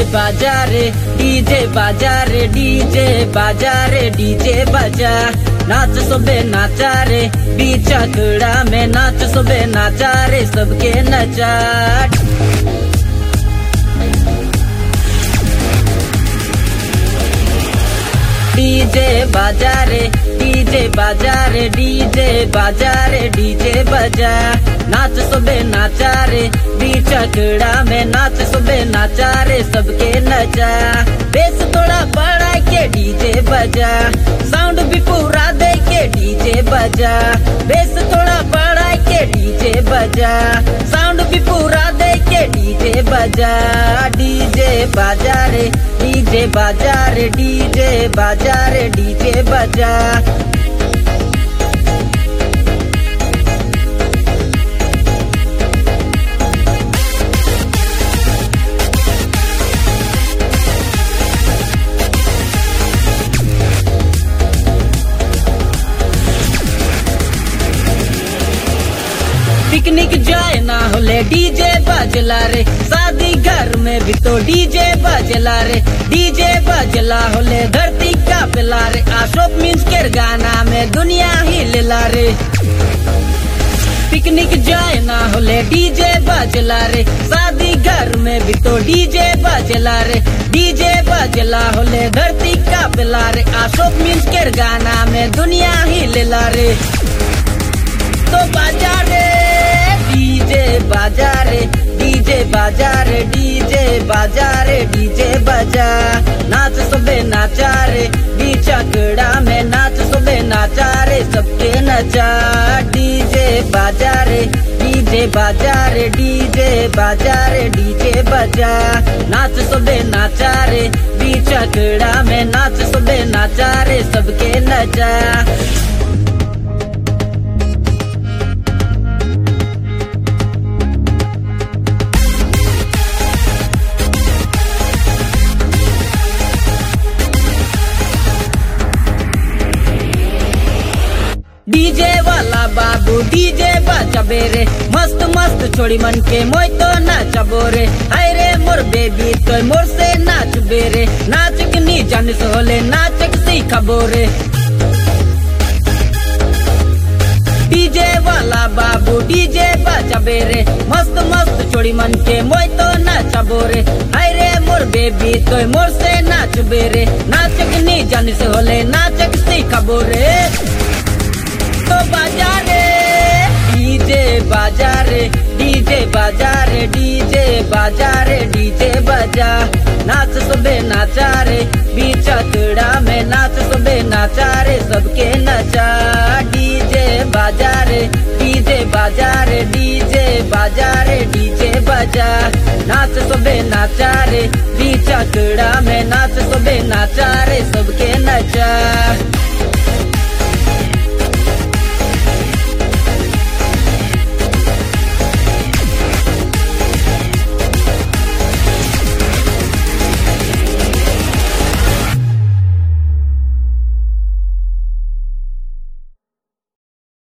बाजा रे डीजे बाजा रे डीजे बाजा रे डीजे बाजा नाच सबे नाचा रे बीच अखड़ा में नाच सबे नाचा रे सबके नचा डीजे बाजा रे डीजे बाजा रे डीजे बाजा रे डीजे बाजा नाच सबे नाचा रे बीच अखड़ा में नाच सबे नाचा रे सबके नचा बेस थोड़ा बढ़ा के डीजे बजा साउंड भी पूरा दे के डीजे बजा बेस थोड़ा बढ़ा के डीजे बजा साउंड भी पूरा दे के डीजे बजा डीजे बाजा रे डीजे बाजा रे डीजे बाजा रे डीजे बजा पिकनिक जाए ना होले डीजे बजला रे शादी घर में भी तो डीजे बजला रे डीजे बजला होले धरती का पिला रे अशोक मीन्स के गाना में दुनिया ही लेला रे पिकनिक जाए ना होले डीजे बजला रे शादी घर में भी तो डीजे बजला रे डीजे बजला होले धरती का पिला रे अशोक मीन्स के गाना में दुनिया ही लेला रे तो बाजा रे डीजे बाजा रे डीजे बाजा रे डीजे बाजा रे डीजे बजा नाच सबे नाचा रे बीच अखड़ा में नाच सबे नाचा रे सबके नचा डीजे बाजा रे डीजे बाजा रे डीजे बाजा रे डीजे बजा नाच सबे नाचा रे बीच अखड़ा में नाच सबे नाचा रे सबके नचा डीजे वाला बाबू डीजे बजाबे रे मस्त मस्त छोड़ी मन के मोय तो नाचबो रे हाय रे मोर बेबी तो मोर से नाचबे रे नाच के नी जान सोले नाच के सीखबो रे डीजे वाला बाबू डीजे बजाबे रे मस्त मस्त छोड़ी मन के मोय तो नाचबो रे हाय रे मोर बेबी तो मोर से नाचबे रे नाच के नी जान सोले नाच के सीखबो रे तो बाजा रे डीजे बाजा रे डीजे बाजा रे डीजे बाजा रे डीजे बजा नाच सबे नाचा रे बीच अखड़ा में नाच सबे नाचा रे सबके नचा डीजे बाजा रे डीजे बाजा रे डीजे बाजा रे डीजे बजा नाच सबे नाचा रे बीच अखड़ा में नाच सबे नाचा रे सबके नचा